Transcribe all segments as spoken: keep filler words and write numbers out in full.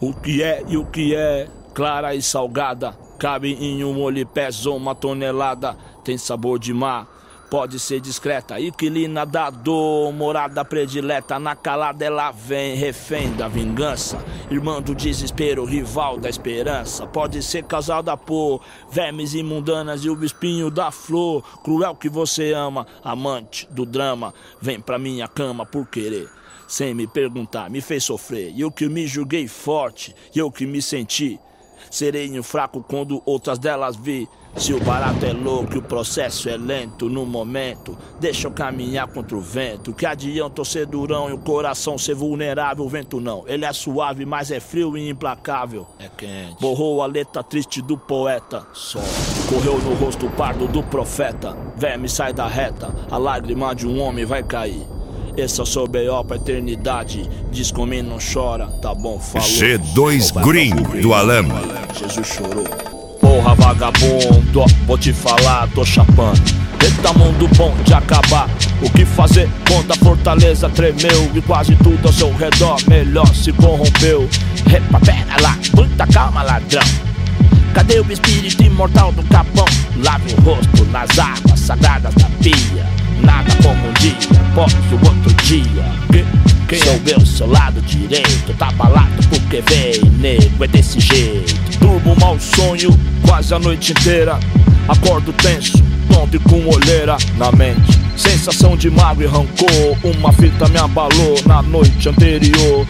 O que é e o que é, clara e salgada, cabe em um olho e pesa uma tonelada. Tem sabor de mar, pode ser discreta, inquilina da dor, morada predileta. Na calada ela vem, refém da vingança, irmã do desespero, rival da esperança. Pode ser causada por vermes imundanas e o espinho da flor. Cruel que você ama, amante do drama, vem pra minha cama por querer, sem me perguntar, me fez sofrer. E eu que me julguei forte, e eu que me senti sereno fraco quando outras delas vi. Se o barato é louco e o processo é lento, no momento deixa eu caminhar contra o vento. Que adianta eu ser durão e o coração ser vulnerável? O vento não, ele é suave, mas é frio e implacável. É quente. Borrou a letra triste do poeta, só correu no rosto pardo do profeta. Verme sai da reta, a lágrima de um homem vai cair. Esse é o seu B O pra eternidade. Diz comigo, não chora, tá bom, falou. G dois Green do Alamo. Jesus chorou. Porra vagabundo, ó, vou te falar, tô chapando. Eita mundo bom de acabar. O que fazer quando a fortaleza tremeu e quase tudo ao seu redor melhor se corrompeu? Epa, pera lá, muita calma, ladrão. Cadê o espírito imortal do capão? Lave o rosto nas águas sagradas da pia. Nada como um dia após o outro dia. Quem sou eu, seu lado direito? Tá abalado porque veio, nego, é desse jeito. Durmo mau sonho quase a noite inteira. Acordo tenso, tonto e com olheira na mente. Sensação de mágoa e rancor. Uma fita me abalou na noite anterior.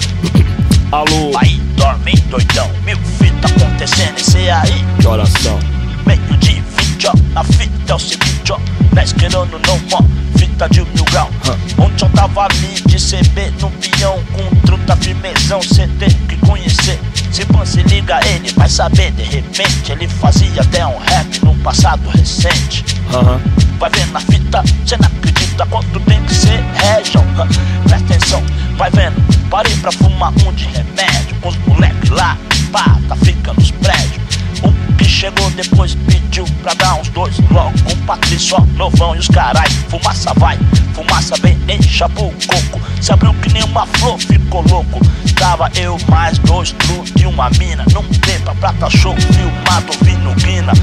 Alô? Aí dorme doidão, mil fita acontecendo e cê aí. Que oração? Meio de vinte, ó, a fita é o seguinte, ó. Nós querendo não, ó, fita de mil grau. Huh. Ontem eu tava ali de C B no peão, com truta firmezão, cê tem que conhecer. Se você liga ele, vai saber, de repente ele fazia até um rap num passado recente. Uhum. Vai vendo na fita, cê não acredita quanto tem que ser région. Presta atenção, vai vendo, parei pra fumar um de remédio com os moleques lá, pá, tá fica nos prédios. O que chegou depois pediu pra dar uns dois logo, com Patrício, ó, novão e os carai. Fumaça vai, fumaça vem, encha pro coco. Se abriu que nem uma flor, ficou louco. Tava eu mais dois truques e uma mina, num tempo prata show, filmado ouvindo guina.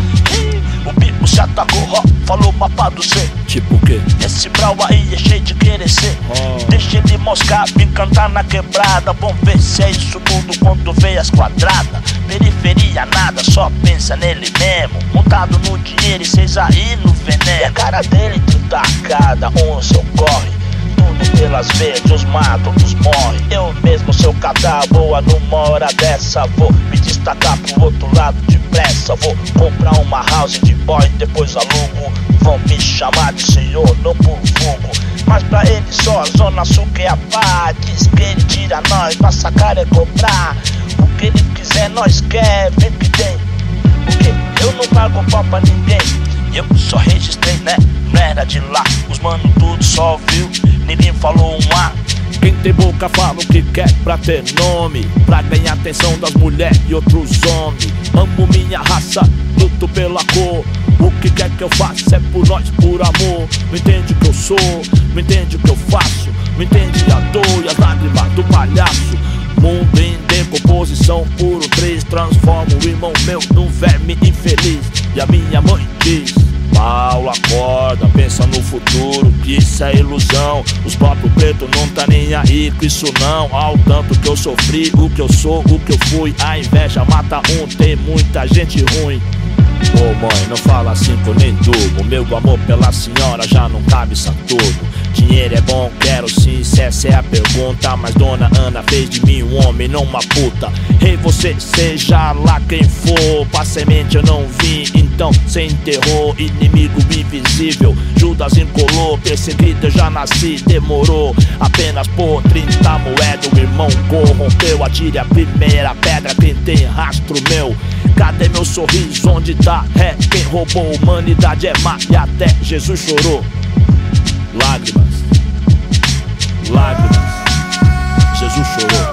O bico se atacou, ó, falou mapa do C. Tipo o quê? Esse brau aí é cheio de querer ser. Oh. Deixa ele moscar, me cantar na quebrada. Vamos ver se é isso tudo quando veio as quadradas. Periferia nada, só pensa nele mesmo. Montado no dinheiro e cês aí no veneno. E a cara dele tudo cada um seu corre. Tudo pelas verdes, os matam, os morre. Eu mesmo, seu catar, boa numa hora dessa. Vou me destacar pro outro lado depressa. Vou comprar uma house de boy, depois alugo. Vão me chamar de senhor, não por vulgo. Mas pra ele só a zona sul que é a pá. Diz que ele tira nós, pra sacar é comprar. O que ele quiser nós quer, vem que tem. Porque eu não pago pau pra ninguém. Eu só registrei, né, não era de lá. Os mano tudo só viu, ninguém falou um A. Quem tem boca fala o que quer pra ter nome, pra ganhar atenção das mulheres e outros homens. Amo minha raça, luto pela cor. O que quer que eu faça é por nós, por amor. Não entende o que eu sou, não entende o que eu faço. Não entende a dor e as lágrimas do palhaço. Mundo em decomposição, puro três. Transforma o irmão meu num verme infeliz. E a minha mãe diz: Paulo, acorda, pensa no futuro, que isso é ilusão. Os próprios pretos não tá nem aí com isso não. Ao tanto que eu sofri, o que eu sou, o que eu fui. A inveja mata um, tem muita gente ruim. Ô oh, mãe, não fala assim que eu nem durmo. Meu amor pela senhora já não cabe Saturno. Dinheiro é bom, quero sim, se essa é a pergunta. Mas dona Ana fez de mim um homem, não uma puta. Rei, hey, você seja lá quem for, pra semente eu não vim, então cê enterrou. Inimigo invisível, Judas encolou. Perseguido eu já nasci, demorou apenas por trinta moedas. O irmão corrompeu, atire a primeira pedra quem tem rastro meu. Cadê meu sorriso, onde tá? É, quem roubou humanidade é má. E até Jesus chorou. Lágrimas, lágrimas, Jesus chorou.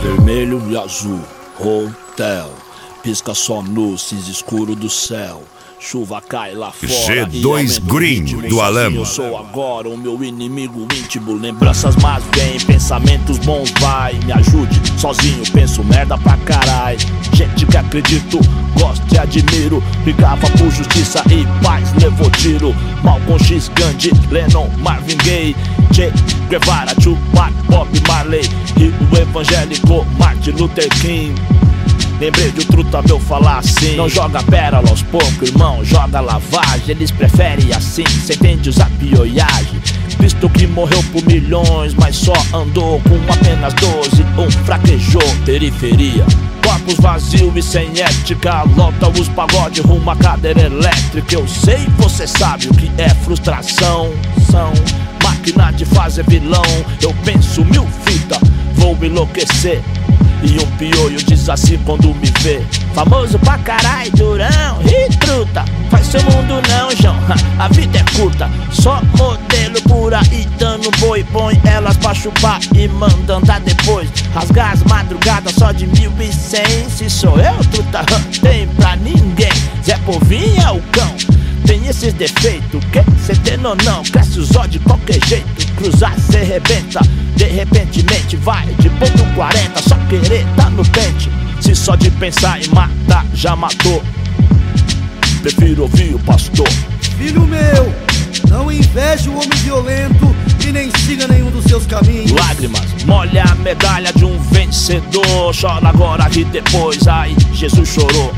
Vermelho e azul, hotel. Pisca só no cinza escuro do céu. Chuva cai lá fora. G dois Green do Alama. Eu sou agora o meu inimigo íntimo. Lembranças más vêm, pensamentos bons vai. Me ajude, sozinho penso merda pra carai. Gente que acredito, gosto e admiro. Brigava por justiça e paz, levou tiro. Malcolm X, Gandhi, Lennon, Marvin Gaye, Che Guevara, Tupac, Bob Marley, e o evangélico Martin Luther King. Lembrei de o truta meu falar assim: não joga pérola aos poucos, irmão, joga lavagem. Eles preferem assim, cê entende usar pioiagem. Cristo que morreu por milhões, mas só andou com apenas doze. Um fraquejou, periferia. Corpos vazios e sem ética, lota os pagode rumo à cadeira elétrica. Eu sei, você sabe o que é frustração. São máquina de fazer vilão. Eu penso mil fitas, vou enlouquecer. E um pioio diz assim quando me vê: famoso pra carai, durão, e truta. Faz seu mundo não, João, a vida é curta. Só modelo por aí dando boi. Põe elas pra chupar e manda andar depois. Rasgar as madrugadas só de mil e cem. Se sou eu, truta, tem pra ninguém. Zé Povinho é o cão, tem esses defeitos, que cê tem ou não? Cresce os olhos de qualquer jeito. Cruzar cê rebenta, de repentemente vai de ponto quarenta, só querer tá no pente. Se só de pensar em matar já matou, prefiro ouvir o pastor. Filho meu, não inveje o homem violento e nem siga nenhum dos seus caminhos. Lágrimas, molha a medalha de um vencedor. Chora agora e depois, ai, Jesus chorou.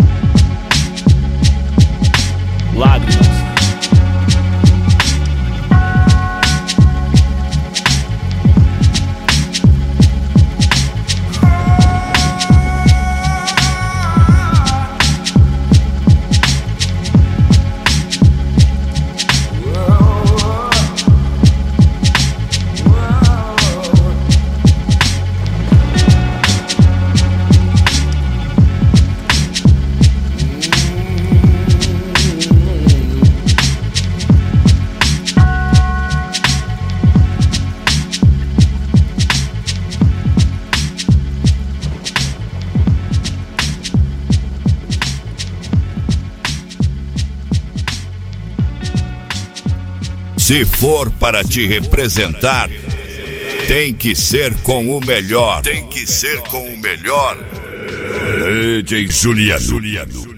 Lágrimas. Se for para te representar, tem que ser com o melhor. Tem que ser com o melhor. D J Juliano.